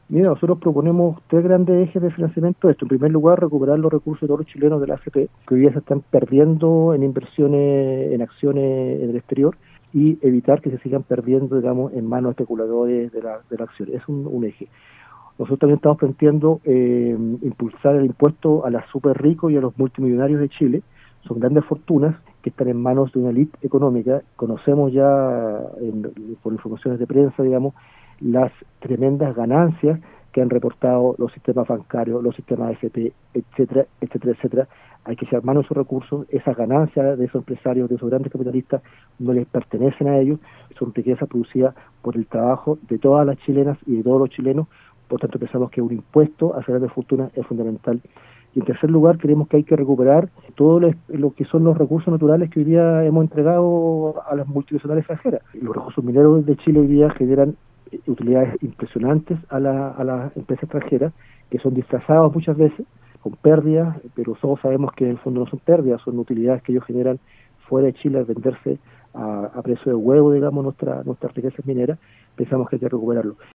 Mira, nosotros proponemos tres grandes ejes de financiamiento de esto. En primer lugar, recuperar los recursos de todos los chilenos de la AFP, que hoy día se están perdiendo en inversiones, en acciones en el exterior, y evitar que se sigan perdiendo, digamos, en manos de especuladores de la acción. Es un eje. Nosotros también estamos planteando impulsar el impuesto a los súper ricos y a los multimillonarios de Chile. Son grandes fortunas que están en manos de una élite económica. Conocemos ya, por informaciones de prensa, digamos, las tremendas ganancias que han reportado los sistemas bancarios, los sistemas AFP, etcétera, etcétera, etcétera. Hay que echar mano a esos recursos. Esas ganancias de esos empresarios, de esos grandes capitalistas, no les pertenecen a ellos. Son riquezas producidas por el trabajo de todas las chilenas y de todos los chilenos. Por tanto, pensamos que un impuesto a grandes fortunas es fundamental. Y en tercer lugar, creemos que hay que recuperar todo lo que son los recursos naturales que hoy día hemos entregado a las multinacionales extranjeras. Los recursos mineros de Chile hoy día generan utilidades impresionantes a las empresas extranjeras, que son disfrazados muchas veces con pérdidas, pero todos sabemos que en el fondo no son pérdidas, son utilidades que ellos generan fuera de Chile al venderse a precio de huevo, digamos, nuestras riquezas mineras. Pensamos que hay que recuperarlo.